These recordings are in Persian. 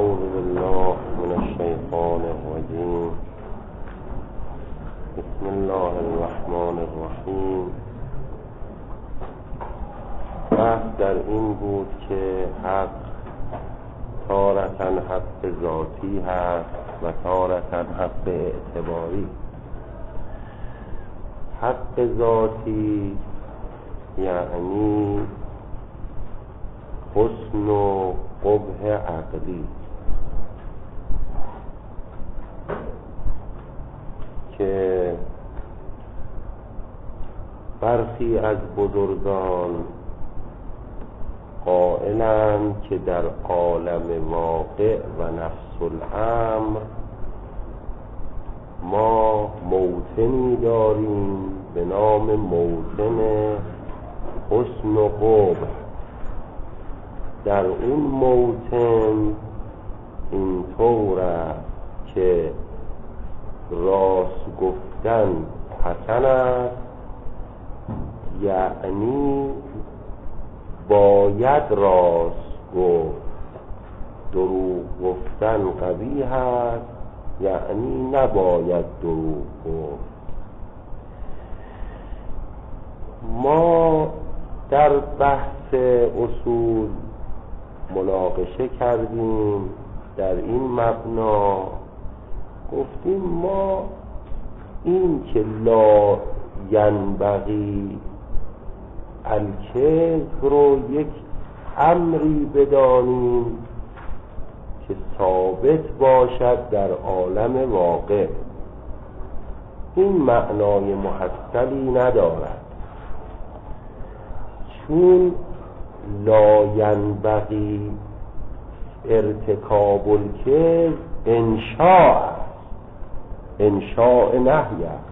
أعوذ بالله من الشيطان الرجيم. بسم الله الرحمن الرحیم. بحث در این بود که حق تارةً حق ذاتی هست و تارةً حق اعتباری. حق ذاتی یعنی حسن و قبح عقلی که برخی از بزرگان قائلند که در عالم واقع و نفس الامر ما موطنی داریم به نام موطن حسن و قبح. در اون موطن اینطور است که راست گفتن حسن است، یعنی باید راست گفت. دروغ گفتن قبیح است، یعنی نباید دروغ گفت. ما در بحث اصول مناقشه کردیم در این مبنا، گفتیم ما این که لا ینبغی الکذب رو یک امری بدانیم که ثابت باشد در عالم واقع، این معنای محصلی ندارد، چون لا ینبغی ارتکاب الکذب انشاء است، انشاء نهی است.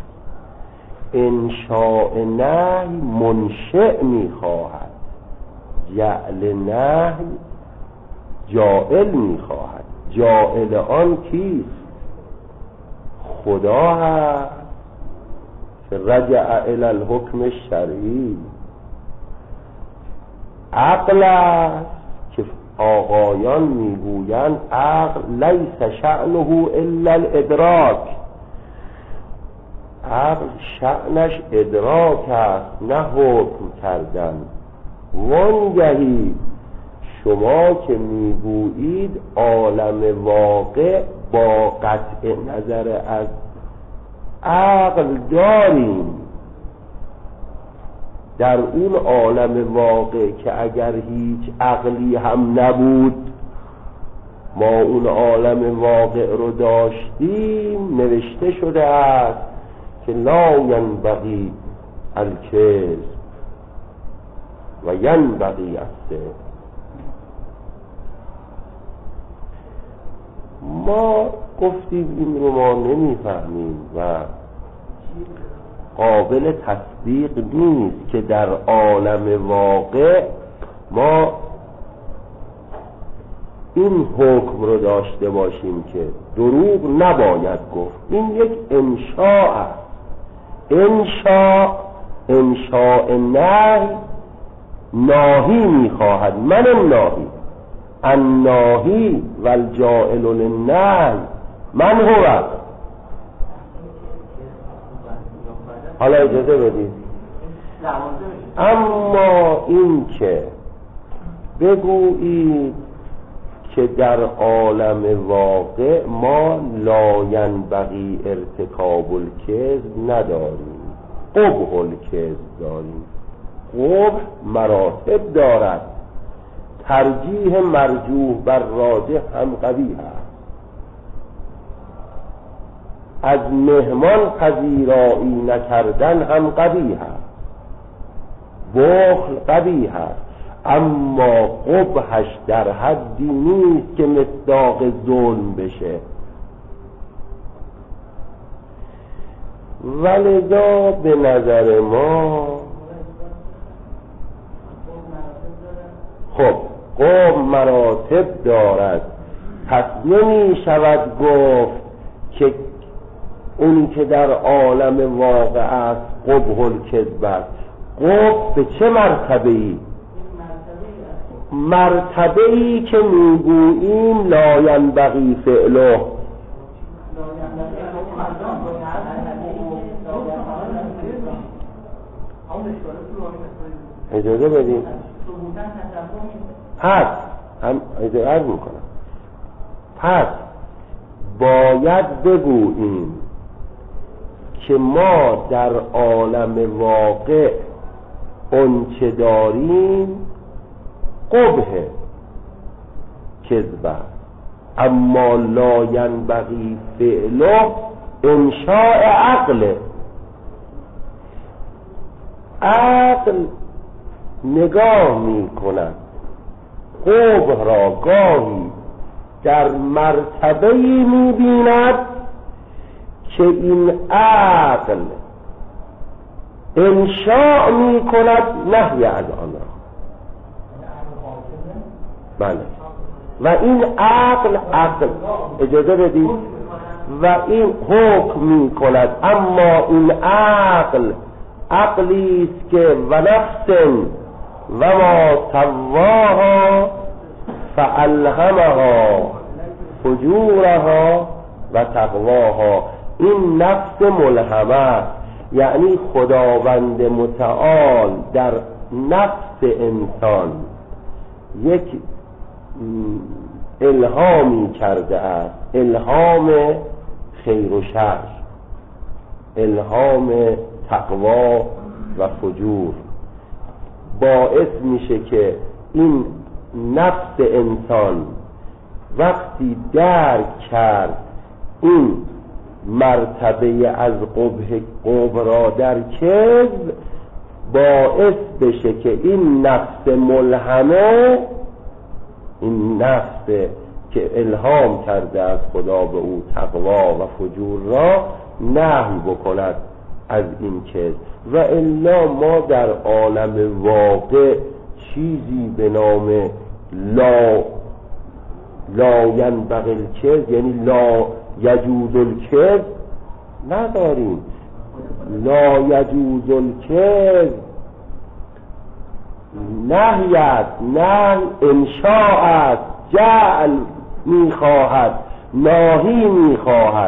انشاء نهی منشأ میخواهد، جعل نهی جائل میخواهد. جائل آن کیست؟ خدا هست که رجع الی الحکم الشرعی. عقل است که آقایان میگویند عقل لیس شأنه الا الادراک. عقل شأنش ادراک است، نه حکم کردن. وانگهی شما که میگویید عالم واقع با قطع نظر از عقل داریم، در اون عالم واقع که اگر هیچ عقلی هم نبود ما اون عالم واقع رو داشتیم، نوشته شده است که لا ینبغی الکذب و ینبغی الصدق. ما گفتیم این رو ما نمیفهمیم و قابل تصدیق نیست که در عالم واقع ما این حکم رو داشته باشیم که دروغ نباید گفت. این یک انشاء است. انشاء نهی ناهی میخواهد. من الناهی الناهی والجائل للنهی من هو. حالا اجازه بدید. اما این که بگویید که در عالم واقع ما لا ینبغی ارتکاب الکذب نداریم، قبح الکذب داریم. قبح مراتب دارد، ترجیح مرجوح بر راجح هم قبیح است. از مهمان پذیرایی نکردن هم قبیح است، بخل قبیح است، اما قبحش در حدی نیست که مصداق ظلم بشه. ولذا به نظر ما خب قبح مراتب دارد، پس نمی شود گفت که اونی که در عالم واقع است قبح الکذب است. قبح به چه مرتبه‌ای؟ مرتبه‌ای که میگوییم لا ینبغی فعله. اجازه بدیم پس هم اجازه میکنم پس باید بگوییم که ما در عالم واقع اونچه داریم قبح کذبه، اما لا ینبغی فعله انشاء عقله. عقل نگاه می کند قبح را، گاهی در مرتبه‌ای می بیند که این عقل انشاء می کند نهی از آن را. بله، و این عقل اجازه بدید و این حکم می کند، اما این عقل عقلی است که و نفس و ما سواها فالهمها فجورها و تقواها. این نفس ملهمه، یعنی خداوند متعال در نفس انسان یک الهامی کرده است، الهام خیر و شر، الهام تقوا و فجور. باعث میشه که این نفس انسان وقتی درک کرد این مرتبه از قبح را در کذب، باعث بشه که این نفس ملهمه، این نفس که الهام کرده از خدا به او تقوا و فجور را، نهی بکند از این کذب. و الا ما در عالم واقع چیزی به نام لا ینبغی الکذب، یعنی لا یجوز الکذب نداریم. لا یجوز الکذب نهیت، نه انشاءت، جعل میخواهد، ناهی میخواهد.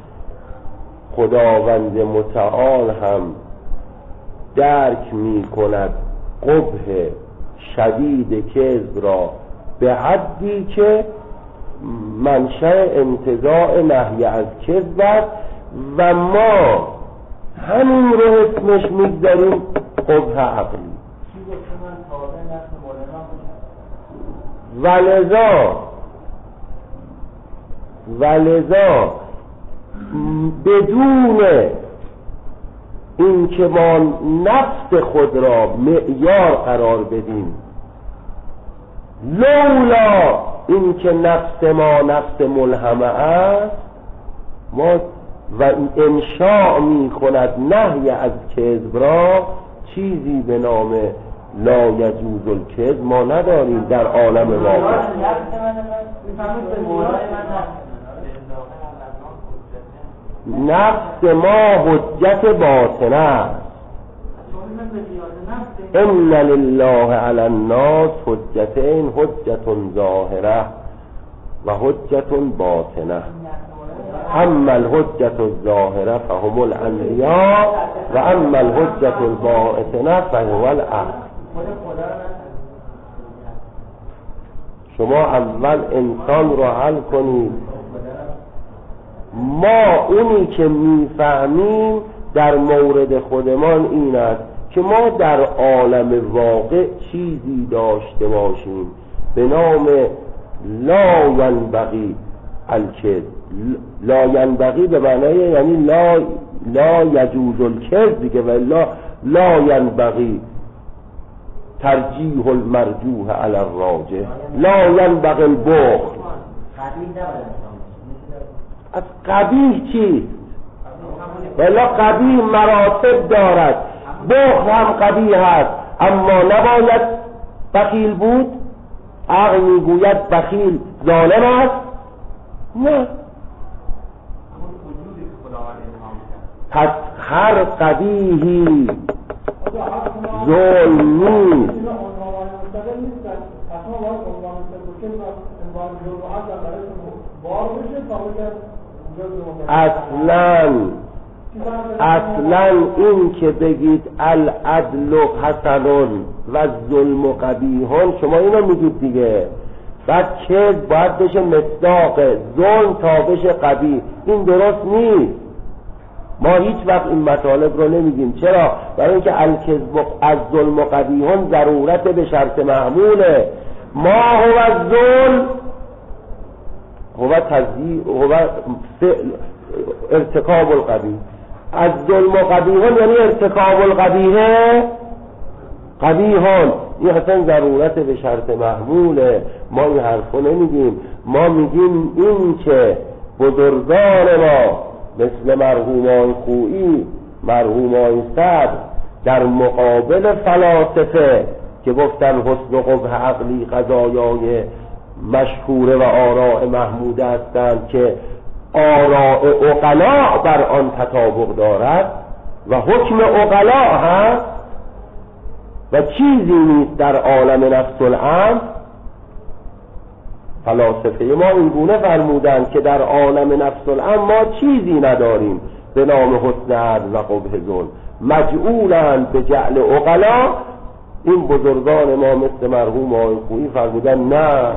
خداوند متعال هم درک میکند قبح شدید کذب را به حدی که منشأ انتزاع نهی از کذب است و ما همین رو اسمش میگذاریم قبح عقلی. ولذا بدون این که ما نفس خود را معیار قرار بدیم، لولا این که نفس ما نفس ملهمه است، ما و انشاء می کند نهی از کذب را، چیزی به نام لا یجوز الکذب ما نداریم در عالم واقع. نفس ما حجت باطنه است. ان لله علی الناس حجتین، حجت ظاهره و حجت باطنه. اما الحجت الظاهره فهم الانبیاء و اما الحجت الباطنه فهو العقل. شما اول انسان رو حل کنید. ما اونی که میفهمیم در مورد خودمان این است که ما در عالم واقع چیزی داشته باشیم به نام لا ینبغی الکذب. لا ینبغی به معنای یعنی لا یجوز الکذب دیگه، و لا ینبغی ترجیح المرجوح علی الراجح، لا ینبغی البخل. از قبیح چیست؟ ولی قبیح مراتب دارد. بخل هم قبیح است، اما نباید بخیل بود. عقل میگوید بخیل ظالم است؟ نه. پس هر قبیحی ظلم نیست. ما باید عنوان سلوکه و عنوان جرعات در برای بار بشه تا بگه اصلا این که بگید العدل حسن و ظلم قبیحون، شما اینو میگید دیگه. بعد کذب باید بشه مصداق، ظلم تا بشه قبیح. این درست نیست. ما هیچ وقت این مطالب رو نمیگیم. چرا؟ برای اینکه الکذب از ظلم و قبیحون ضرورت به شرط محموله. ما هو الظلم هو تزییع هو فعل ارتکاب القبیح. از ظلم و قبیحون یعنی ارتکاب القبیح قبیحون، این اصلا ضرورت به شرط محموله. ما این حرفو نمیگیم. ما میگیم این که بزرگان ما مثل مرحوم آقای خویی، مرحوم آقای صدر در مقابل فلاسفه که گفتن حسن و قبح عقلی قضایای مشهوره و آراء محموده هستند که آراء عقلاء بر آن تطابق دارد و حکم عقلاء هست و چیزی نیست در عالم نفس الامر. فلاسفه ما اینگونه فرمودند که در عالم نفس الامر ما چیزی نداریم به نام حسن عدل و قبح ظلم، مجعولند به جعل عقلاء. این بزرگان ما مثل مرحوم آقای خویی فرمودن نه،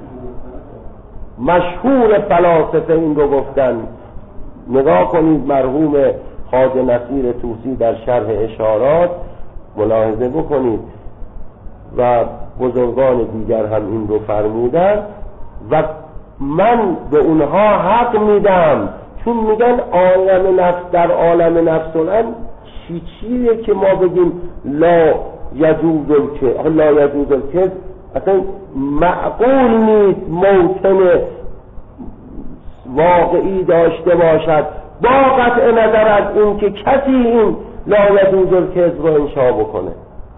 مشهور فلاسفه این رو گفتن. نگاه کنید مرحوم خواجه نصیر طوسی در شرح اشارات ملاحظه بکنید و بزرگان دیگر هم این رو فرمودن و من به اونها حق میدم، چون میگن عالم نفس در عالم نفس الان چیه که ما بگیم لا یجوز الکذب، اصلا معقول نیست موطن واقعی داشته باشد با قطع نظر از این که کسی این لا یجوز الکذب رو انشاء بکنه.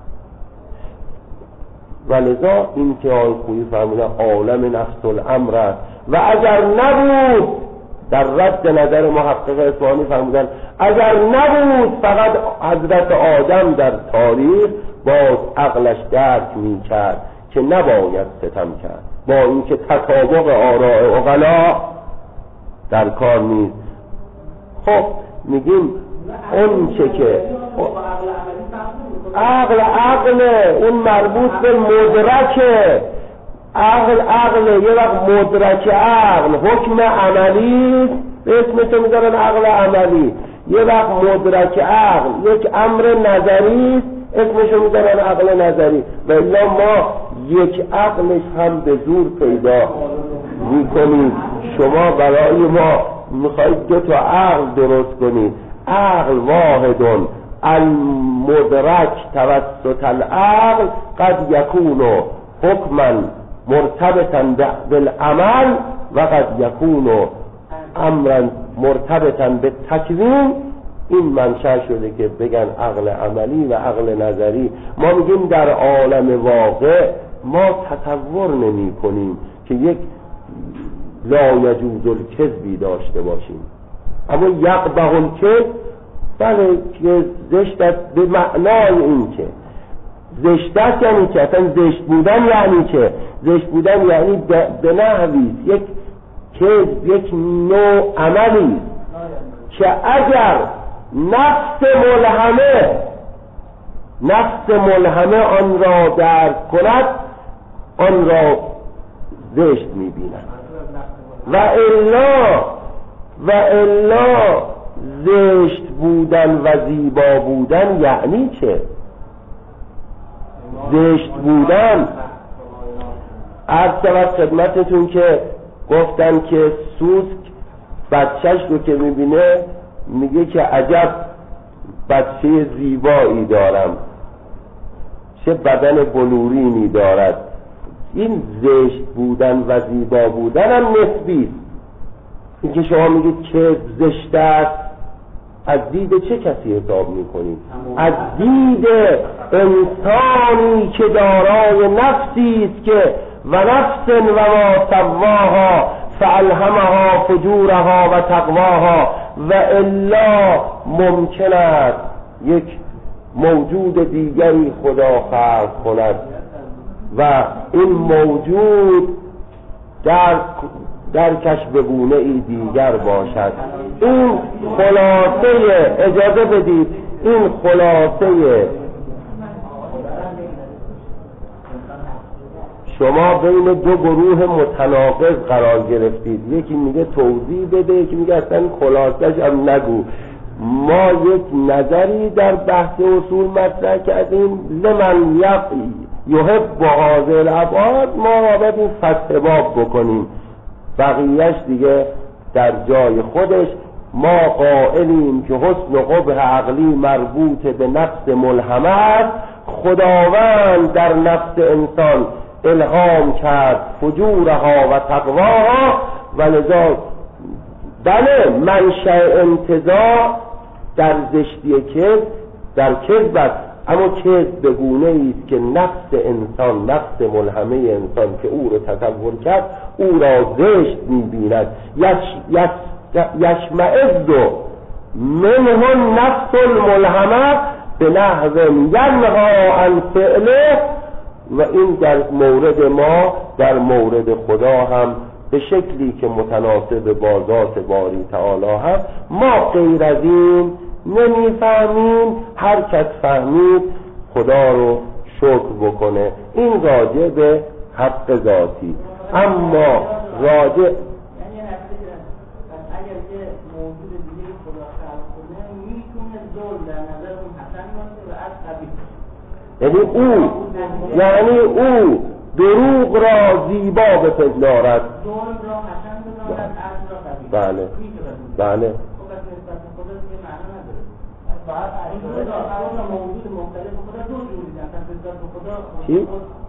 ولذا این که آقای خویی فرمودن عالم نفس الامر است و اگر نبود، در رد نظر محقق اصفهانی فرمودن اگر نبود فقط حضرت آدم در تاریخ باز عقلش درک میکرد که نباید ستم کرد، با اینکه تطابق آراء عقلاء در کار نیست. خب میگیم اون چه که عقل اون مربوط به مدرکه. عقل یه وقت مدرک عقل حکم عملی اسمشو میذارن عقل عملی، یه وقت مدرک عقل یک امر نظری اسمشو میذارن عقل نظری. ولی ما یک عقلش هم به زور پیدا میکنید. شما برای ما میخواید دو تا عقل درست کنید. عقل واحدون المدرک توسط العقل قد یکون حکما مرتبطا بالعمل و قد یکون امرا مرتبطا بالتکوین. این منشأ شده که بگن عقل عملی و عقل نظری. ما میگیم در عالم واقع ما تصور نمی کنیم که یک لا یجوز الکذبی داشته باشیم، اما یقبح الکذب بله که زشت است به معنای این که زشت است. یعنی که اصلا زشت بودن یعنی که زشت بودن یعنی به نحوی یک کذب یک نوع عملی که اگر نفس ملهمه آن را درک کند آن را زشت می‌بیند و الا زشت بودن و زیبا بودن یعنی چه؟ زشت بودن عرض شود خدمتتون که گفتن که سوسک بچهش رو که میبینه میگه که عجب بچه زیبایی دارم، چه بدن بلورینی دارد. این زشت بودن و زیبا بودن هم نسبی. این که شما میگید که زشت است، از دید چه کسی حساب میکنید؟ از دید انسانی که دارای نفسی است که و نفس و ما سواها فالهمها فجورها و تقواها و الا ممکن است یک موجود دیگری خدا خلق کند و این موجود در کشف گونه ای دیگر باشد. این خلاصه، اجازه بدید، این خلاصه شما بین دو گروه متناقض قرار گرفتید. یکی میگه توضیح بده، یکی میگه اصلا خلاصش هم نگو. ما یک نظری در بحث اصول مطرح کردیم، لمن یحب هذه الابعاد، ما باید این فتح باب بکنیم، بقیهش دیگه در جای خودش. ما قائلیم که حسن و قبح عقلی مربوط به نفس ملهمه است. خداوند در نفس انسان الهام کرد فجورها و تقواها و لذا بله منشأ انتزاع در زشتی کذب در کذب است، اما کذب به گونه ایست که نفس انسان، نفس ملهمه انسان که او را تصور کرد او را زشت می‌بیند. یشمئز منه نفس الملهمه به نحو ینها عن فعله. و این در مورد ما، در مورد خدا هم به شکلی که متناسب با ذات باری تعالی هست. ما غیر از این نمیفهمیم. هر کس فهمید خدا رو شکر بکنه. این راجع به حق ذاتی. اما راجع یعنی او دروغ را زیبا بپندارد. بله بله. چی؟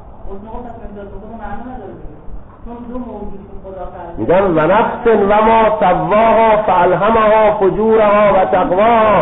میگن و نفس و ما سواها فالهمها فجورها و تقواها،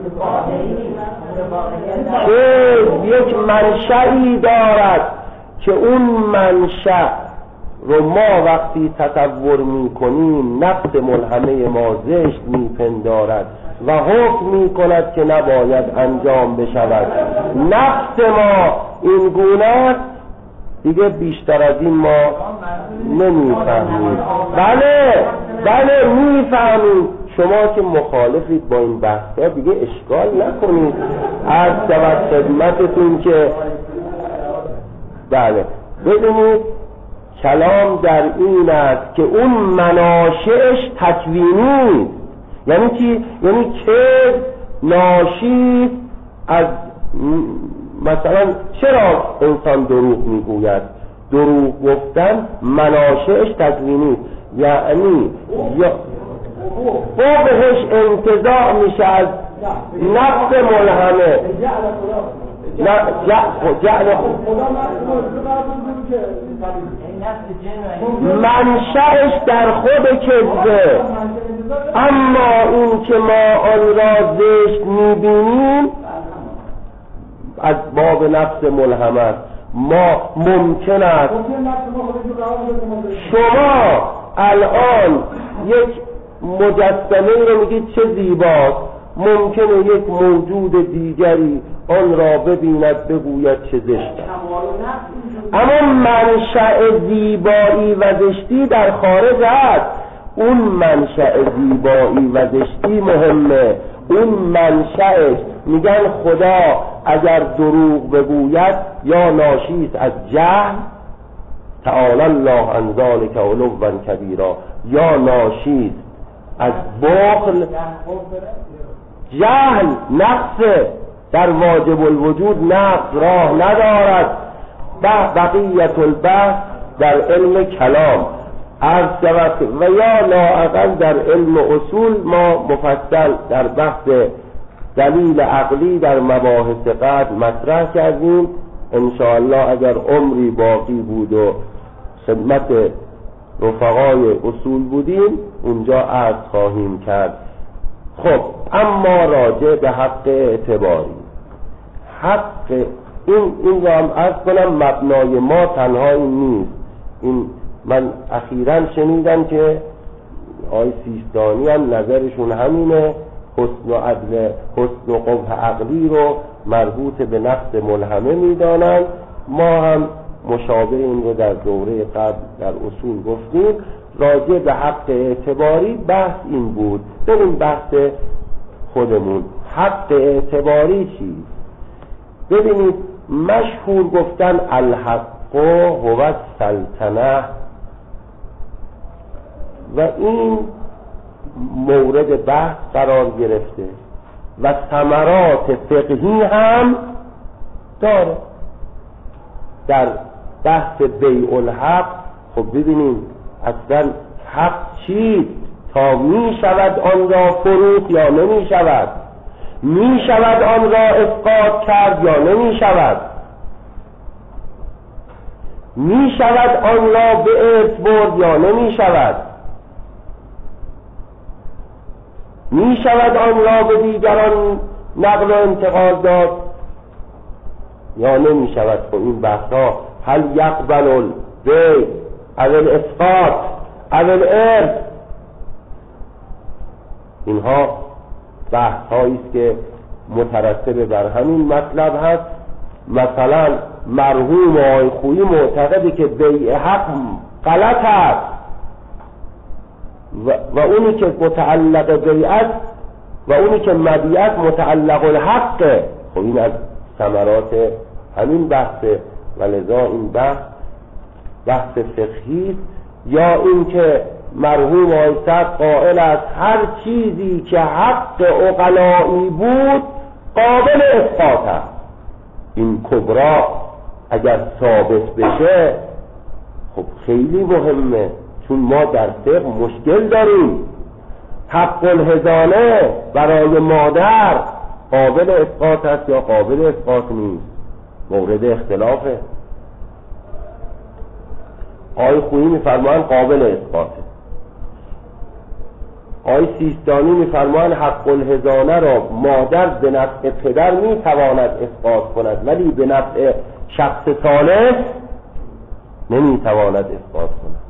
که یک منشأی دارد که اون منشأ رو ما وقتی تصور میکنیم نفس ملهمه ما زشت میپندارد و حکم میکند که نباید انجام بشود. نفس ما این گونه دیگه بیشتر از این ما نمیفهمیم. بله بله میفهمیم. شما که مخالفید با این بحثا دیگه اشکال نکنید. عرض شود خدمتتون که بله بدونید کلام در این است که اون مناشئش تکوینی. یعنی چی؟ یعنی که ناشی از مثلا چرا انسان دروغ میگوید؟ دروغ گفتن مناشئش تکوینی، یعنی بهش انتزاع میشه از نفس ملهمه. منشأش در خود کذبه، اما این که ما آن را زشت میبینیم از باب نفس ملهمه. ما ممکن است شما الان یک مجسمه رو میگید چه زیباست، ممکنه یک موجود دیگری آن را ببیند بگوید چه زشت است. اما منشأ زیبایی و زشتی در خارج است. اون منشأ زیبایی و زشتی مهمه. اون منشأش میگن خدا اگر دروغ بگوید یا ناشی است از جهل، تعالی الله عن ذلک علوا کبیرا، یا ناشی است از بخل. جهل نقص در واجب الوجود نقص راه ندارد. بقیت البحث در علم کلام عرض شود و یا لااقل در علم اصول ما مفصل در بحث دلیل عقلی در مباحث قدر مطرح کردیم. انشاءالله اگر عمری باقی بود و خدمت رفقای اصول بودیم اونجا عرض خواهیم کرد. خب اما راجع به حق اعتباری، حق این را هم عرض کنم مبنای ما تنها این نیست. این من اخیراً شنیدم که آقای سیستانی هم نظرشون همینه، حسن و عدل، حسن و قبح عقلی رو مربوط به نفس ملهمه میدانند. ما هم مشابه این رو در دوره قبل در اصول گفتیم. راجع به حق اعتباری بحث این بود. بریم بحث خودمون. حق اعتباری چیست؟ ببینید مشهور گفتن الحق هو السلطنه و این مورد بحث قرار گرفته و ثمرات فقهی هم داره. در بحث بیع الحق خب ببینیم اصلا حق چیست تا می شود آن را فروخت یا نمی شود، می شود آن را اسقاط کرد یا نمی شود، می شود آن را به ارث برد یا نمی شود، می شود آن را به دیگران نقل و انتقال داد یا نمی شود. خب این بحث ها هل یقبل البیع او الاسقاط او الارث، اینها بحث هایی است که مترتب بر همین مطلب هست. مثلا مرحوم آقای خویی معتقده که بیع حق غلط است و اونی که متعلق بیعت و اونی که مبیعت متعلق الحقه. خب این از ثمرات همین بحثه و لذا این بحث فقهی. یا این که مرحوم آقای صدر قائل است هر چیزی که حق عقلایی بود قابل اسقاط است. این کبرا اگر ثابت بشه خب خیلی مهمه، چون ما در فقه مشکل داریم. حق الحضانه برای مادر قابل اسقاط است یا قابل اسقاط نیست، مورد اختلافه. آقای خویی میفرمان قابل اسقاطه، آقای سیستانی میفرمان حق الحضانه را مادر به نفع پدر میتواند اسقاط کند ولی به نفع شخص ثالث نمیتواند اسقاط کند.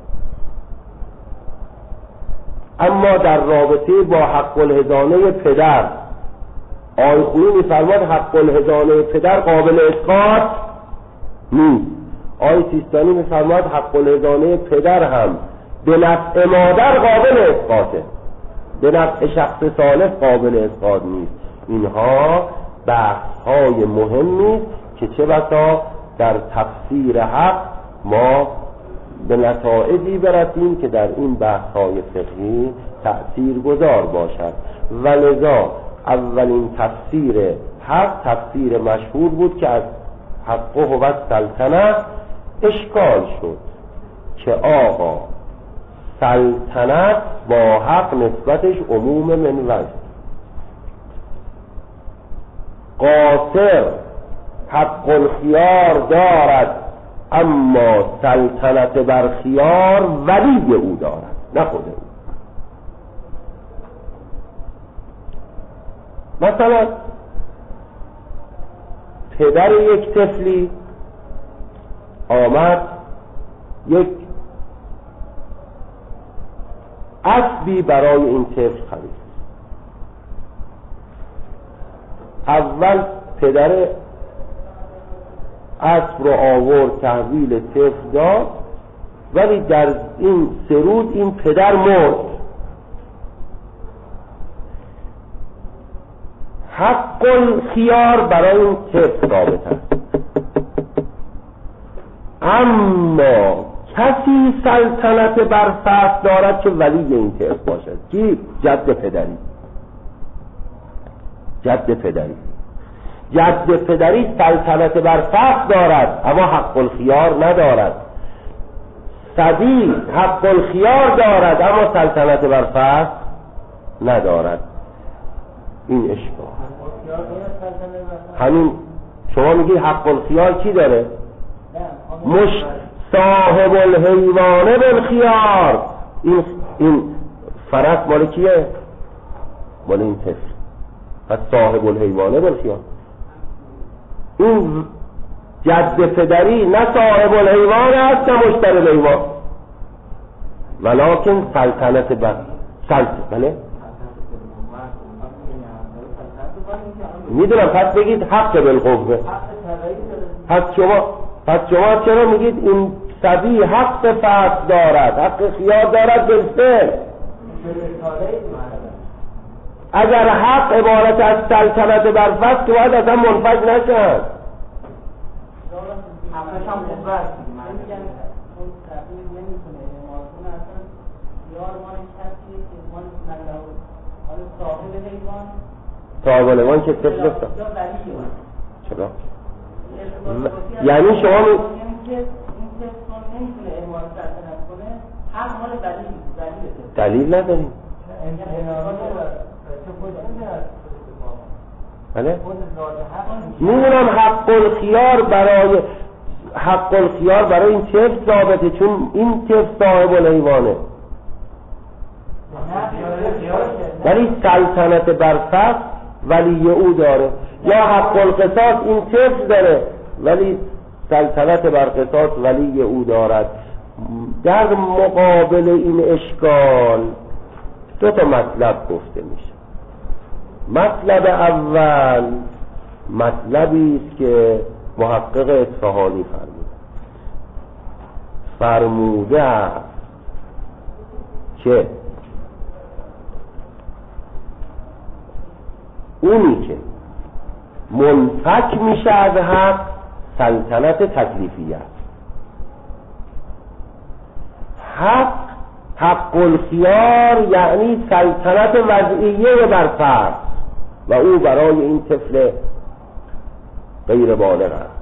اما در رابطه با حق الحضانه پدر آقای خویی میفرماد حق الحضانه پدر قابل اسقاط نیست. آقای سیستانی میفرماد حق الحضانه پدر هم به نفع مادر قابل اسقاطه، به نفع شخص ثالث قابل اسقاط نیست. اینها بحث های مهمی که چه بسا در تفسیر حق ما به نتایجی برسیم که در این بحث های فقهی تأثیر گذار باشد. ولذا اولین تفسیر حق تفسیر مشهور بود که از حق و سلطنه اشکال شد که آقا سلطنت با حق نسبتش عموم من وجه، قاصر حق الخیار دارد اما سلطنت بر خیار ولی او دارد نه خود او. مثلا پدر یک طفلی آمد یک اسبی برای این طفل خرید. اول پدر اسب رو آورد تحویل طفل داد ولی در این 3 روز این پدر مرد. حق الخیار برای این طفل ثابت است، اما کسی سلطنت بر فرد دارد که ولی این طفل باشد. کی؟ جد پدری. جد پدری سلطنت بر فرد دارد اما حق الخیار ندارد. صدی حق الخیار دارد اما سلطنت بر فرد ندارد. این اشکال همین شما میگی حق الخیار کی داره؟ صاحب الحیوانه بالخیار. این فرس مال کیه؟ مال این طفل. پس صاحب الحیوانه بالخیار. این جد پدری نه صاحب الحیوان است نه مشتری الحیوان ولکن سلطنت بر بله میدونم. پس بگید حق بالقوه. پس شما پس شما چرا میگید این صبی حق فصل دارد، حق خیار دارد بالفعل؟ اگر حق عبارت از سلطنت بر فصل که باید اصلا منفک نشد. حقش هم قدرت میگن اون تغییر نمیکنه مارکون اصلا یار مال کسی که مال ملعو حال صاحب حیوان صاحب حیوان که طفل است. چرا؟ یعنی شما این طفل نمیتونه امارت سلطنت کنه، حق مال ولی دلیل نداریم. بله؟ میدونم حق الخیار برای این طفل ثابته، چون این طفل صاحب الحیوانه، ولی سلطنت بر فصل ولی او داره. یا حق القصاص این طفل داره ولی سلطنت بر قصاص ولی او دارد. در مقابل این اشکال دو تا مطلب گفته میشه. مطلب اول مطلبی است که محقق اصفهانی فرموده است که اونی که منفک میشه از حق سلطنت تکلیفی است. حق الخیار یعنی سلطنت وضعیه بر فرد و او برای این طفل غیر بالغ است.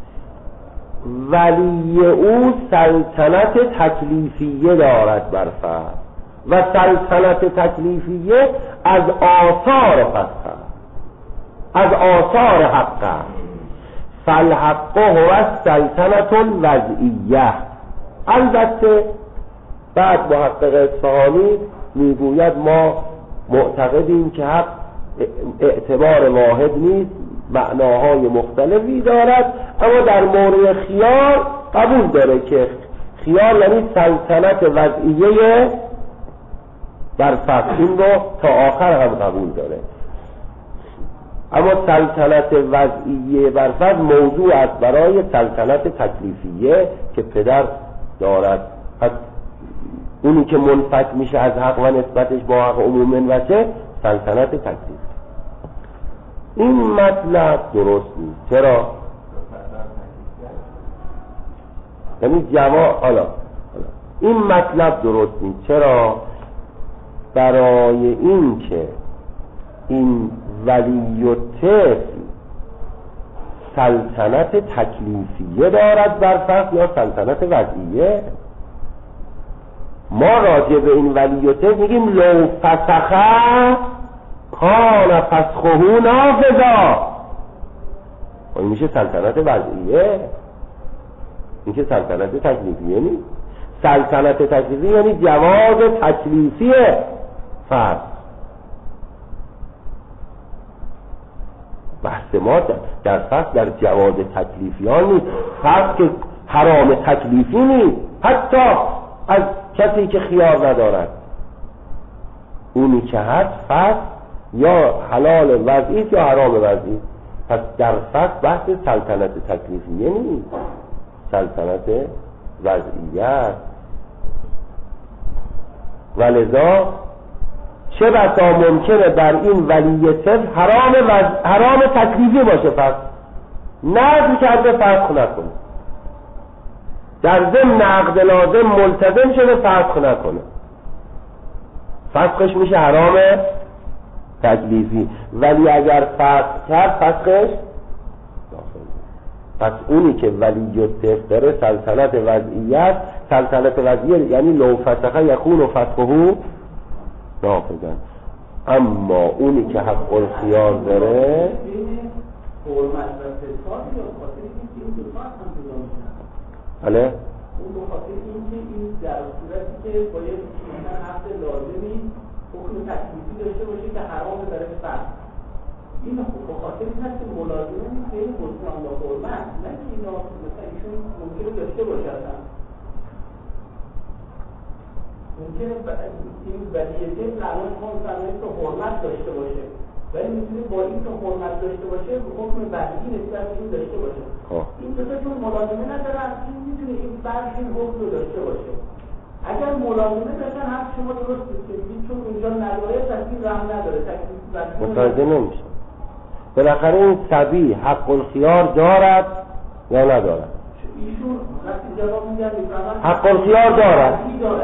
ولی او سلطنت تکلیفیه دارد بر فرد و سلطنت تکلیفیه از آثار فسخ است، از آثار حق است. فالحق هو السلطنت الوضعیه. البته بعد محقق اصفهانی میگوید ما معتقدیم که حق اعتبار واحد نیست، معناهای مختلفی دارد، اما در مورد خیار قبول داره که خیار یعنی سلطنت وضعیه بر فصل. این رو تا آخر هم قبول داره، اما سلطنت وضعیه بر فصل موضوع است برای سلطنت تکلیفیه که پدر دارد. پس اونی که منفک میشه از حق و نسبتش با حق عموماً وجه سلطنت تکلیف. این مطلب درست نیست. چرا؟ یعنی حالا این مطلب درست نیست. چرا؟ برای این که این ولی و طفل سلطنت تکلیفیه دارد بر فصل یا سلطنت وضعیه. ما راجع به این ولی و طفل میگیم لو فسخه کان فسخه نافذا. این میشه سلطنت وضعیه، این که سلطنت تکلیفیه نیست. سلطنت تکلیفی یعنی جواز تکلیفی فرد. بحث ما در فصل در جواز تکلیفیان نیست. فرد که حرام تکلیفی نیست، حتی از کسی که خیار ندارد. اونی که هست فصل یا حلال وضعی یا حرام وضعی. پس در فصل بحث سلطنت تکلیفیه نیست، سلطنت وضعیه است. ولذا چه بسا ممکنه در این ولی طفل حرام تکلیفی باشه، پس نظر کرده فسخ نکنه، در ضمن عقد لازم ملتزم شده فسخ نکنه، فسخش میشه حرام تکلیفی. ولی اگر فسخ کرد فسخش پس اونی که ولی طفل داره سلطنت وضعیت. سلطنت وضعیت یعنی لو فسخه یکون و فسخه نافذن. اما اونی که حق الخیار داره بله اون بخاطر اینکه این در صورتی که باید مثلا حق لازمی حکم تکلیفی داشته باشه که حرام داره فرد، این بخاطر این هست که ملازمه نیست که این بطران با حرمت، نه که اینا مثلا ایشون ممکنه داشته باشه، اصلا ممکنه این ولیته الان خون فرمایید که حرمت داشته باشه ولی میتونه با این که حرمت داشته باشه حکم وضعی نسبت به این داشته باشه. این دو تا چون ملازمه ندارن این میتونه این فرض این حکم رو داشته باشه. اگر ملازمه داشتن هم شما درست بگید چون اونجا نداره تکلیف رحم نداره تکلیف وضعی متوجه نمیشه. بالاخره این صبی حق الخیار دارد یا ندارد؟ ایشون وقتی جواب میدن میفهمن حق الخیار دارد.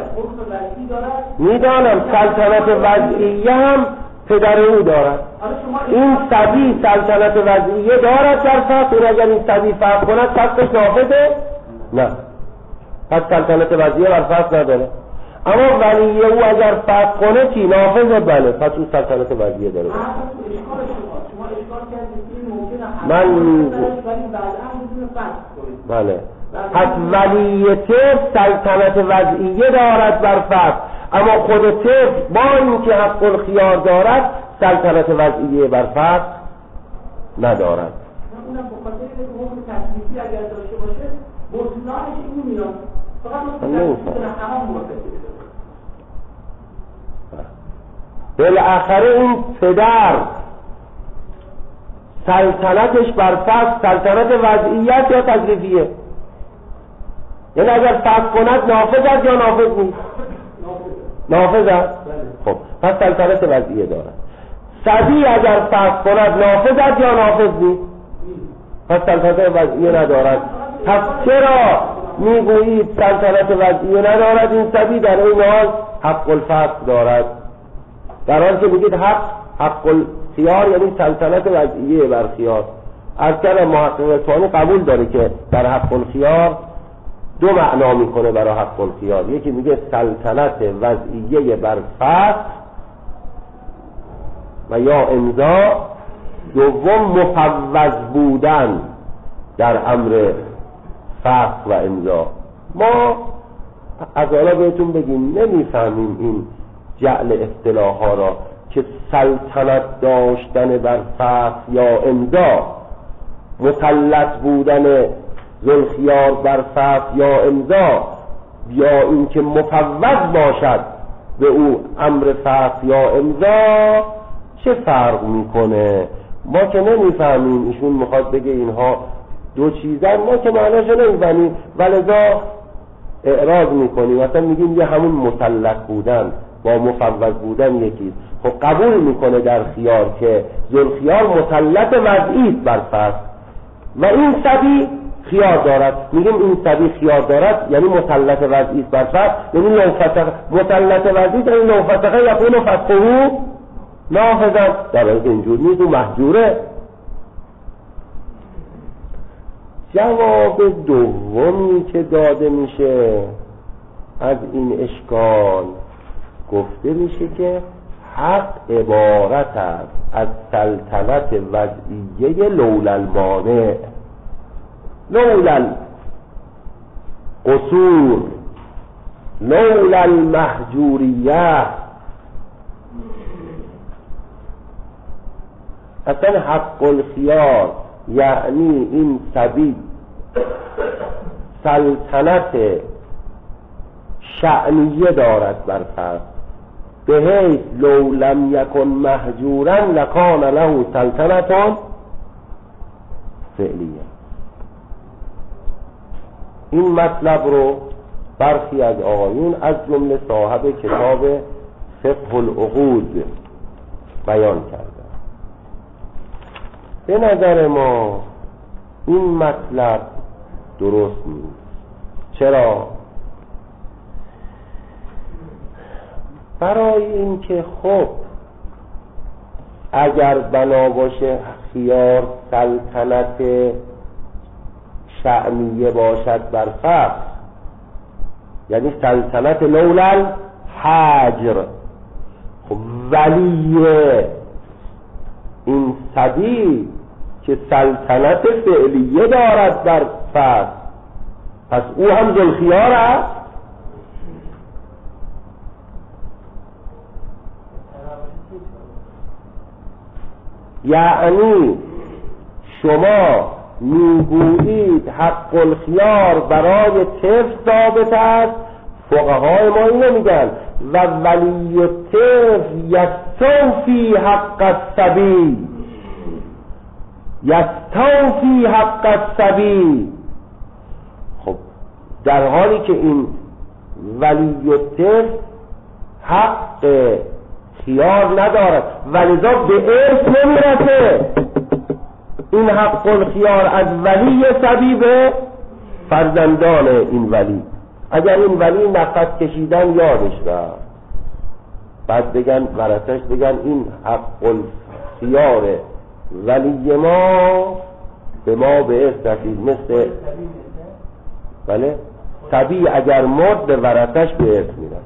میدانم سلطنت وضعیه هم پدر او دارد. این صبی سلطنت وضعیه دارد در فقه. این اگر این صبی فقه کند فقهش نافذه؟ نه، پس سلطنت وضعیه بر فقه نداره. اما ولی او اگر فقه کنه چی؟ نافذه؟ بله، پس او سلطنت وضعیه داره. بله، پس ولیته سلطنت وضعیه دارد بر فقه، اما خود طفل با اینکه حق الخیار دارد سلطنت وضعیه بر فقه ندارد. اونم بخاطر که حکم تکلیفی اگر داشته باشه بطلانش این میاد، فقط مستقیم حرام مرتکب. بالاخره این پدر سلطنتش بر فقه سلطنت وضعیت یا تکلیفیه؟ یعنی اگر فقه کند نافذ است یا نافذ نیست؟ نافذ است؟ خب پس سلطنت وضعیه دارد. صبی اگر فقه کند نافذ است یا نافذ نیست؟ پس سلطنت وضعیه ندارد. پس چرا میگویید سلطنت وضعیه ندارد؟ این صبی در این حال حق الفقه دارد، در حالی که میگید حق الخیار یعنی سلطنت وضعیه بر خیار. از کلام محقق ثانی قبول داره که در حق الخیار دو معنا میکنه برای حق الخیار. یکی میگه سلطنت وضعیه بر فقه و یا امضا، دوم مفوض بودن در امر فقه و امضا. ما از حالا بهتون بگیم نمیفهمیم این جعل اصطلاح ها را که سلطنت داشتن بر فقه یا امضا، مسلط بودن ذوالخیار بر فقه یا امضا، یا اینکه مفوض باشد به او امر فقه یا امضا چه فرق میکنه؟ ما که نمیفهمیم. ایشون میخواد بگه اینها دو چیزن، ما که معناشو نمیفهمیم ولذا اعراض میکنیم، مثلا میگیم یه همون مسلط بودن با مفوض بودن یکیست. خب قبول میکنه در خیار که ذوالخیار مسلط وضعی است بر فقه و این صبی خیار دارد. میگیم این صبی خیار دارد یعنی مسلط وضعی است بر فقه، یعنی لو فسخ مسلط وضعی یعنی لو فسخ یکون فسخه نافذا. در حالی که اینجور نیست، او محجوره. جواب دومی که داده میشه از این اشکال گفته میشه که حق عبارت است از سلطنت وضعیه لولا المانع، لولا القصور، لولا المحجوریه. اصلا حق الخیار یعنی این صبی سلطنت شأنیه دارد بر فرد، به حیث لو لم یکن محجورا لکان له سلطنت فعلیه. این مطلب رو برخی از آقایون از جمله صاحب کتاب فقه العقود بیان کردن. به نظر ما این مطلب درست نیست. چرا؟ برای اینکه خب اگر بنا باشه خیار سلطنت شأنیه باشد بر فقه، یعنی سلطنت لولا حجر، خب ولی این صبی که سلطنت فعلیه دارد بر فقه، پس او هم ذوالخیار است. یعنی شما میگویید حق الخیار برای طفل ثابت است، فقهای ما اینو میگن و ولی الطفل یستوفی حق الصبی، یستوفی حق الصبی. خب در حالی که این ولی الطفل حق خیار ندارد ولذا به ارث نمیرسه این حق الخیار از ولی صبی به فرزندان این ولی. اگر این ولی نفس کشیدن یادش رفت بعد بگن ورثش بگن این حق الخیار ولی ما به ما به ارث رسید، مثل بله صبی اگر مرد به ورثش به ارث میرسه.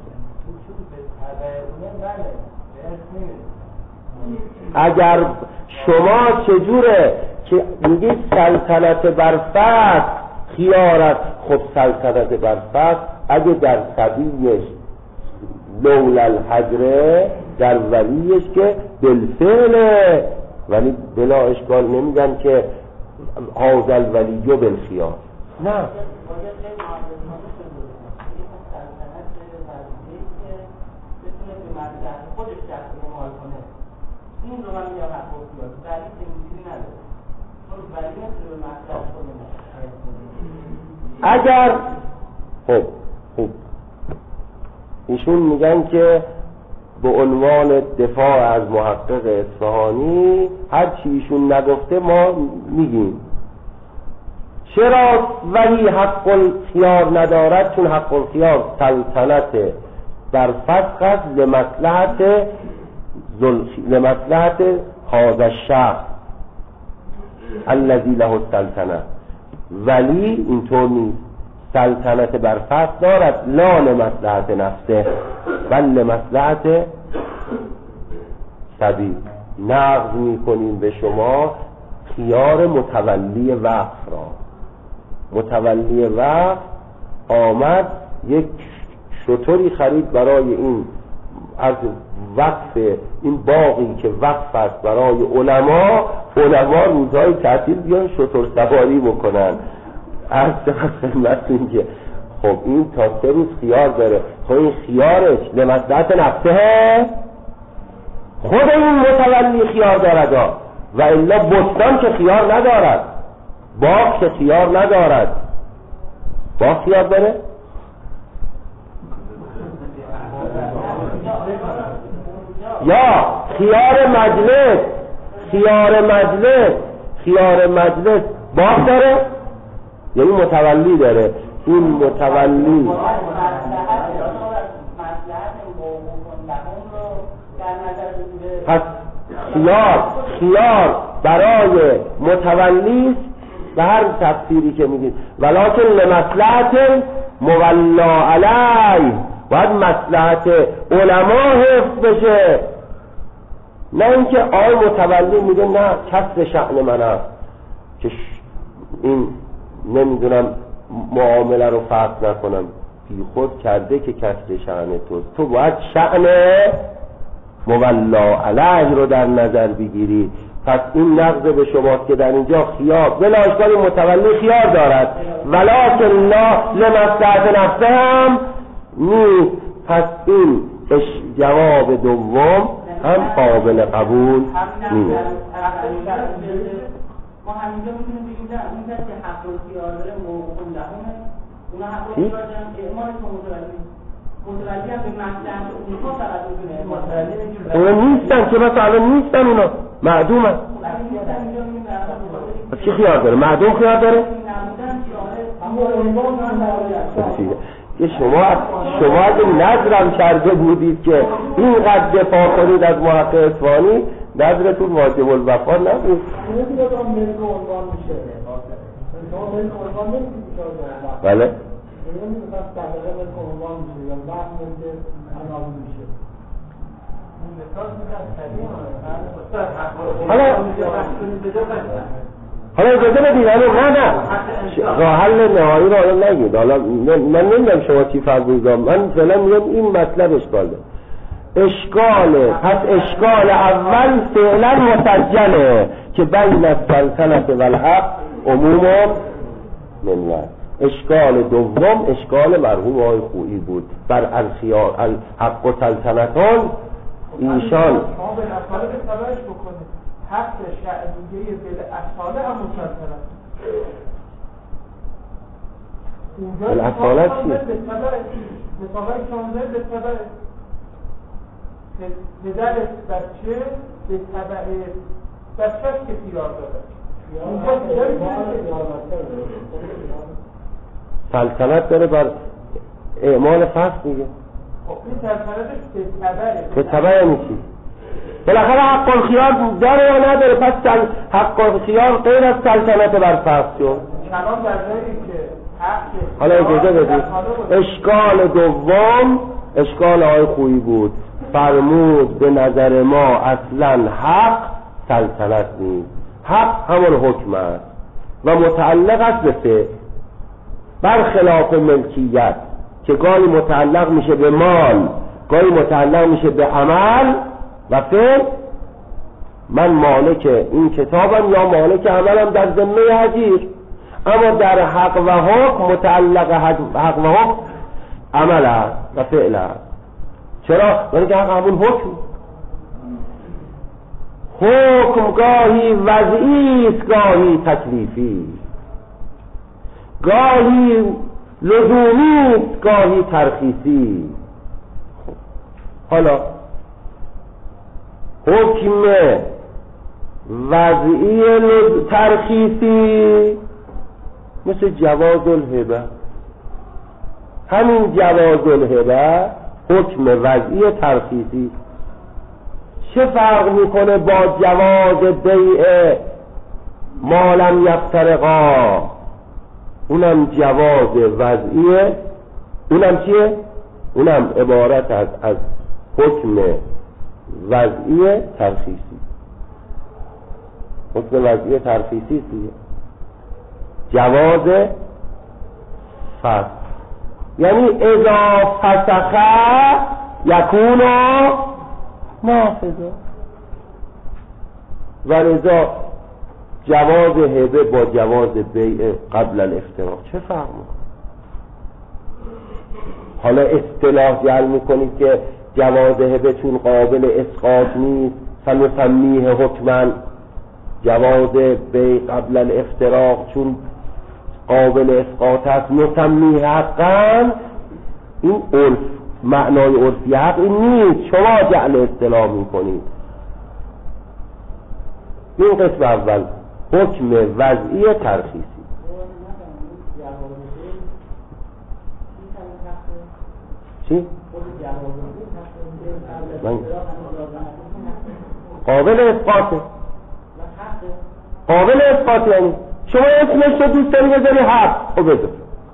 اگر شما چجوره که میگید سلطنت بر فرد خیارت، خب سلطنت بر فرد اگه در صبیش لولا الحجره در ولیش که بالفعله، ولی بلا اشکال نمیگن که هذا الولی بالخیار. نه این رو من میگم حق خیار ولی اینجوری نداره، چون ولی نمیتونه به مصلحت کنه. اگر خوب ایشون میگن که به عنوان دفاع از محقق اصفهانی هر چی ایشون نگفته ما میگیم. چرا ولی حق الخیار ندارد؟ چون حق الخیار سلطنت بر فسق است لمصلحت هذا الشخص الذي له السلطنه. ولی اینطور نیست، سلطنت بر فسق دارد لا لمصلحت نفسه بل لمصلحت صبی. نقض میکنیم به شما خیار متولی وقف را. متولی وقف آمد یک شتری خرید برای این از وقف این باقی که وقف است برای علما روزهای تعطیل بیان شتر سواری بکنن. از خدمتتون که خب این تا 3 روز خیار داره، خب این خیارش لمصلحت نفسه، خود این متولی خیار دارد و الا بستان که خیار ندارد، باغ که خیار ندارد. باغ خیار داره؟ یا خیار مجلس باغ داره یعنی متولی داره. این متولی پس خیار برای متولی به هر تفسیری که میگید، ولکن لمصلحت مولا علیه، باید مصلحت علما حفظ بشه، نه اینکه آقای متولی میگه نه کسر شأن من است که این نمیدونم معامله رو فسخ نکنم، بی خود کرده که کسر شأن توست. تو باید شأن مولا علیه رو در نظر بگیری. پس این نقض به شماست که در اینجا خیار بلا اشکال متولی خیار دارد ولکن لا لمصلحت نفسه هم نیست. پس این جواب دوم هم قابل قبول نیست. ما همینجا میتونیم بگیم نه اون کسی که حق الخیار داره موقع لهونه، اونا حق الخیار دارن اعمالش به متولی هم به مصلحت اونها فقط میتونه. اونا نیستن که مثلا نیستن، اونا معدومن. پس کی خیار داره؟ معدوم خیار داره؟ که شما اگه نظرم کرده بودید که اینقدر دفاع کنید از محقق اصفهانی، نظرتون واجب الوفا نبود. بله حالا اجازه بدید. نه راه حل نهایی رو حالا نگید. حالا من نمیدونم شما چی فرمودید، من فعلا میگم این مطلب اشکاله. پس اشکال اول فعلا مسجله که بین السلطنت و الحق عموم ملت. اشکال دوم اشکال مرحوم آقای خویی بود بر الخیار الحق و سلطنتان. ایشان شما به اصاله به تبعش بکنید حق شعبیه به اصاله هم مسلطنت الاصاله چیه؟ مثال شامل به تبع پدر بچه به تبع بچهش که خیار داره سلطنت داره بر اعمال فصل میگه. خب این سلطنتش به تبعه به تبع میشی بالاخره حق الخیار داره یا نداره؟ پس حق الخیار غیر از سلطنت بر فصل شد. کلام در جایی که حالا اجازه بدید اشکال دوم اشکال آقای خویی بود، فرمود به نظر ما اصلا حق سلطنت نیست، حق همون حکم است و متعلق است به فعل، برخلاف ملکیت که گاهی متعلق میشه به مال، گاهی متعلق میشه به عمل و فعل. من مالک این کتابم یا مالک عملم در ذمه حجیر، اما در حق و حکم متعلق حق و حکم عمل است و فعل است. چرا؟ برای که حق همون حکم، حکم گاهی وضعی است گاهی تکلیفی، گاهی لزومی است گاهی ترخیصی. حالا حکم وضعی ترخیصی مثل جواز الهبه، همین جواز الهبه حکم وضعی ترخیصی. چه فرق میکنه با جواز بیع ما لم یفترقا؟ اونم جواز وضعیه، اونم چیه؟ اونم عبارت از حکم وضعی ترخیصی. حکم وضعی ترخیصی دیگه جواز فسخ، یعنی اذا فسخ یکون نافذا، و لذا جواز هبه با جواز بیع قبل الافتراق چه فرق میکنه؟ حالا اصطلاح جعل میکنید که جواز هبه چون قابل اسقاط نیست فنسمیه حکما، جواز بیع قبل الافتراق چون قابل اسقاط است نسمیه حقا. این عرف، معنای عرفی حق این نیست، شما جعل اصطلاح میکنید. این قسم اول حکم وضعی ترخیصی. چی؟ قابل اسقاطه، قابل اسقاط یعنی شما اسمش رو دوست داری بذاری حق، خب بذار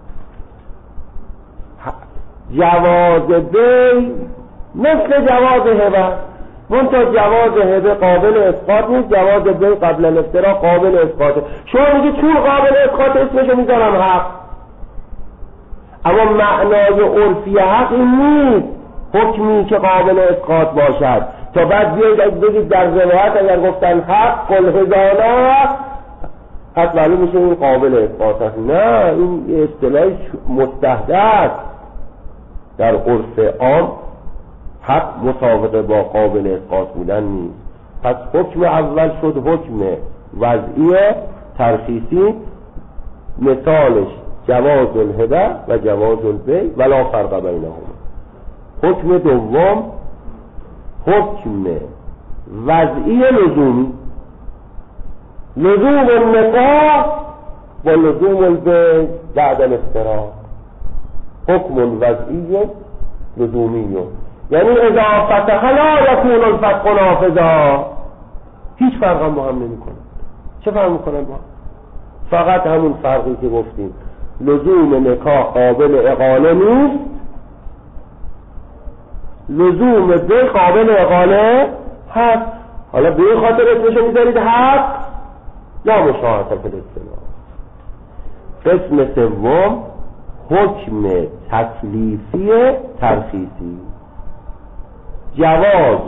جواز بی مثل جواز هبه، منتها جواز هبه قابل اسقاط نیست، جواز بی قبل الافتراق قابل اسقاطه. شما میگی چون قابل اسقاط اسمش رو میذارم حق، اما معنای عرفی حق این نیست حکمی که قابل اسقاط باشد تا بعد بیاید بگید در روایت اگر گفتن حق قل هزانا پس معلوم میشه این قابل اسقاط است. نه، این اصطلاح مستحدث. در عرف عام حق مسابقه با قابل اسقاط بودن نیست. پس حکم اول شد حکم وضعی ترخیصی، مثالش جواز الهبه و جواز البیع ولا فرق بینهما. حکم دوم حکم وضعی لزومی، لزوم النکاح و لزوم البیع بعد الافتراق. حکم وضعی لزومی، یعنی اذا فتح لا یکون الفتح نافذا. هیچ فرق هم با هم نمی کنن. چه فرق میکنن با هم؟ فقط همون فرقی که گفتیم لزوم نکاح قابل اقاله نیست، لزوم بیع قابل اقاله هست. حالا به این خاطر اسمشو میذارید حق یا مشاهده الاصطلاح. قسم سوم حکم تکلیفی ترخیصی، جواز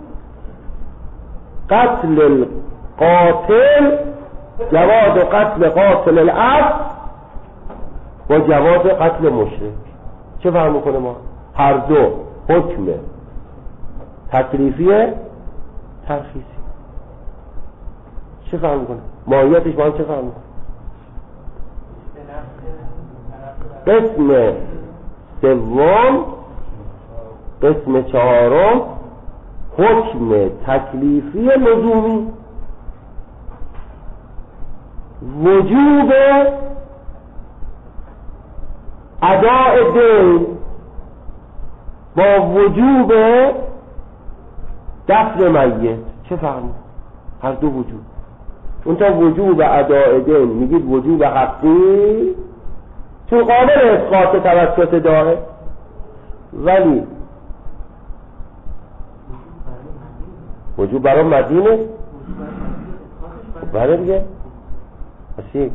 قتل القاتل، جواز قتل قاتل العبد با جواز قتل مشرک. چه فرق میکنه ما؟ هر دو حکم تکلیفیه ترخیصی. چه فرق میکنه؟ ماهیتش با هم چه فرق میکنه؟ قسم سوم، قسم چهارم حکم تکلیفی لزومی، وجوب اداء دین با وجوب دفن میت. چه فرق میکنه؟ هر دو وجوب. اون تا وجوب اداء دین میگید وجوب حقی چون قابل اسقاط توسط داره، ولی وجوب برای مدینه بله دیگه. اسی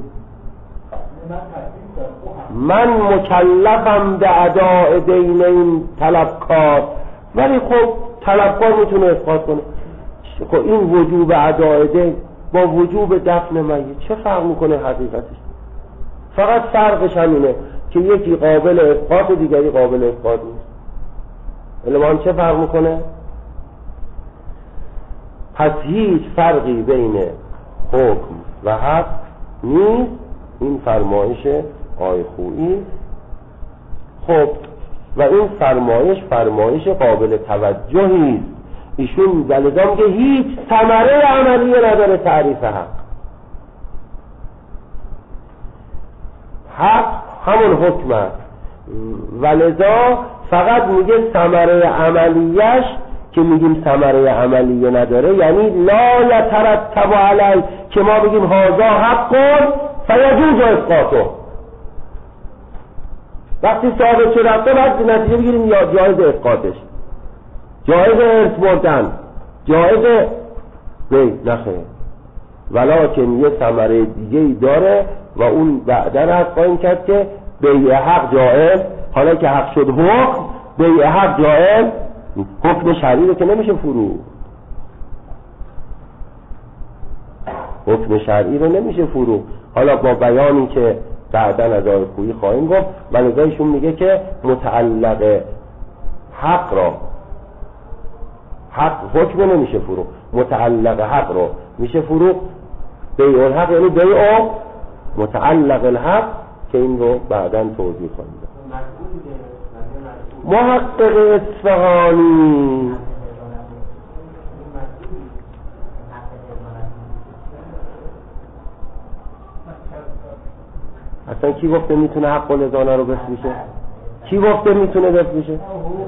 من مکلفم به اداء دین این طلبکار، ولی خب طلبکار میتونه اسقاط کنه. خب این وجوب اداء دین با وجوب دفن میت چه فرق میکنه حقیقتش؟ فقط فرقش همینه که یکی قابل اسقاط و دیگری قابل اسقاط نیست. الان چه فرق میکنه؟ پس هیچ فرقی بین حکم و حق نیست. این فرمایش آقای خویی. خب و این فرمایش قابل توجهی است. ایشون دلدام که هیچ ثمره عملی نداره تعریف حق همون حکم است، ولذا فقط میگه ثمره عملیش که میگیم ثمره عملیه نداره یعنی لا یترتب علی، که ما بگیم هذا حق فیجوز اسقاطه. وقتی ثابت شده بعد نتیجه بگیریم یا جایز اسقاطش، جایز ارث بردن، جایز نخیر، ولکن یه ثمره دیگه ای داره و اون بعداً از قایم کرد که بیع حق جایز. حالا که حق شد حکم، بیع حق جایز، حکم شرعی رو که نمیشه فروخت، حکم شرعی رو نمیشه فروخت. حالا با بیانی که بعداً از آقای خویی خواهیم گفت، ولذا ایشون میگه که متعلق حق را، حق حکم نمیشه فروخت، متعلق حق رو میشه فروخت. بیع الحق یعنی بیع متعلق الحق که این رو بعداً توضیح خواهیم داد. محقق اصفهانی اصلا کی گفته میتونه حق الازانه رو بفروشه؟ کی گفته میتونه بفروشه؟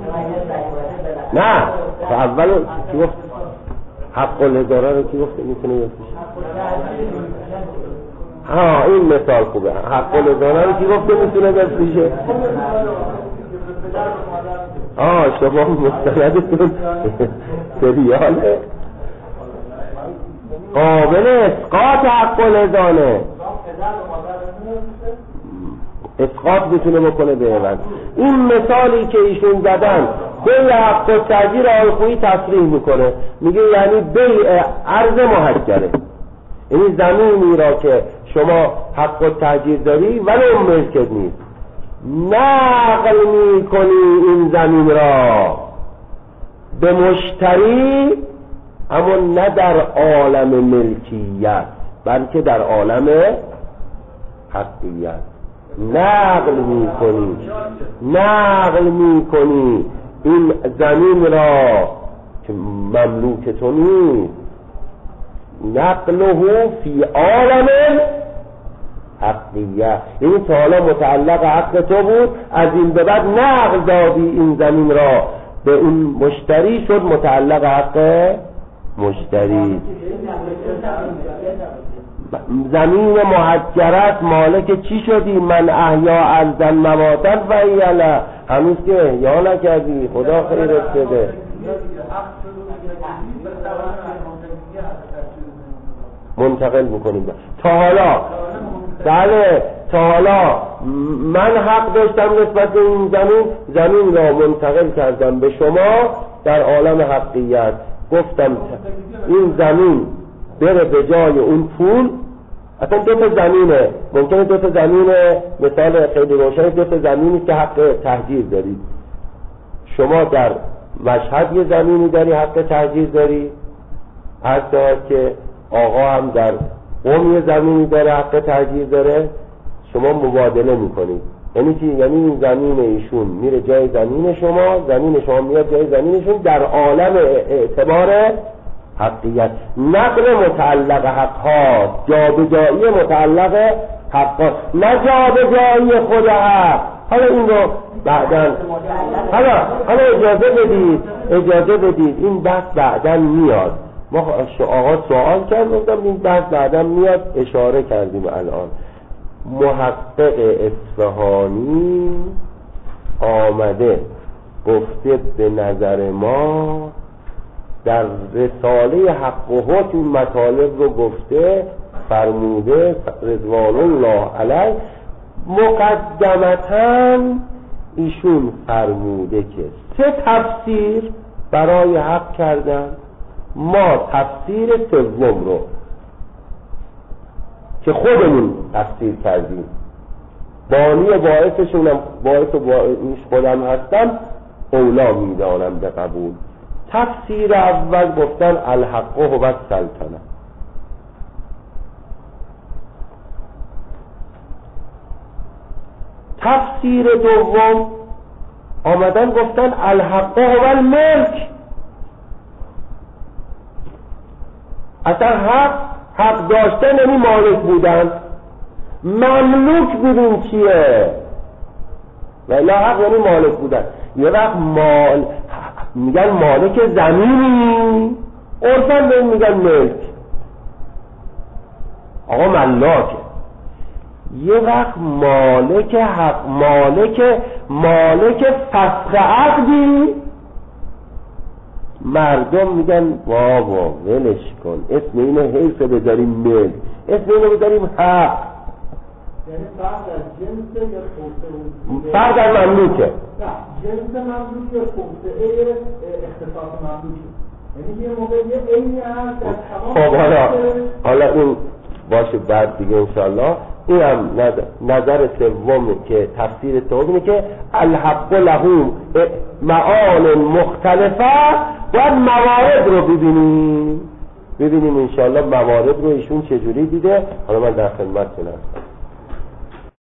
نه اول کی گفت حق الازانه رو کی گفته میتونه بفروشه؟ این مثال خوبه. حق الازانه رو کی گفته میتونه بفروشه؟ شما مستندتون سریاله قابل اسقاط حق الازانه، اسقاط میتونه بکنه به عوض. این مثالی که ایشون زدن بیع حق التأجیر آقای خویی تصریح میکنه، میگه یعنی بیع عرض محجره، یعنی زمینی را که شما حق التأجیر داری ولی اون ملکت نیست، نقل میکنی این زمین را به مشتری، اما نه در عالم ملکیت بلکه در عالم حقیقت. نقل میکنی این زمین را که مملوک تو نیست، نقله فی عالم حقیقت، یعنی تا حالا متعلق حق تو بود، از این به بعد نقل دادی این زمین را به اون مشتری، شد متعلق حق مشتری. زمین محجرت مالک چی شدی؟ من احیا ارضا مواتا فهیله، هنوز که احیا نکردی، خدا خیرت بده. منتقل بکنیم تا حالا. بله تا حالا من حق داشتم نسبت به این زمین را منتقل کردم به شما در عالم حقیقت، گفتم این زمین بره به جای اون پول اصلا دو تا زمینه، ممکنه دو تا زمین، مثال خیلی روشن، دو تا زمینی که حق تحجیر داری. شما در مشهد یه زمینی داری حق تحجیر داری، هر که آقا هم در قم یه زمینی داره حق تحجیر داره، شما مبادله میکنید. یعنی چی؟ یعنی این زمین ایشون میره جای زمین شما، زمین شما میاد جای زمینشون، در عالم اعتبار حقیقت. نقل متعلق حق ها، جابجایی متعلق حق ها، نه جابجایی خود حق. حالا این رو بعداً حالا اجازه بدید این بحث بعداً میاد. ما آقا سوال کرد، گفتم این بحث بعداً میاد، اشاره کردیم. الان محقق اصفهانی آمده گفته به نظر ما در رساله حق و حکم مطالب رو گفته، فرموده رضوان الله علیه، مقدمتاً ایشون فرموده که 3 تفسیر برای حق کردن. ما تفسیر سوم رو که خودمون تفسیر کردیم، بانی و باعثشونم، باعث و باعث خودم هستم، اولا میدانم به قبول. تفسیر اول گفتن الحق و السلطنه، تفسیر دوم آمدن گفتن الحق و الملک. اصلا حق داشتن یعنی مالک بودن، مملوک بودن چیه؟ ولی حق یعنی مالک بودن. یه وقت میگن مالک زمینی، عرفاً به میگن ملک، آقا ملاکه. یه وقت مالک حق، مالک فسخ عقدی، مردم میگن بابا ولش کن، اسم اینو حیف بذاریم ملک، اسم اینو بذاریم حق. یعنی فرق از جنس یا توسعه؟ فرق از مملوکه. نه، جنس مملوک یا توسعه اختصاص مملوکه. یعنی یه موقع یه عینی هست در تمام. خب حالا این باشه، بعد دیگه انشالله. این هم نظر سوم که تفسیر سوم که الحق له معان مختلفه، باید موارد رو ببینیم انشالله موارد رو ایشون چجوری دیده. حالا من در خدمتتون هستم.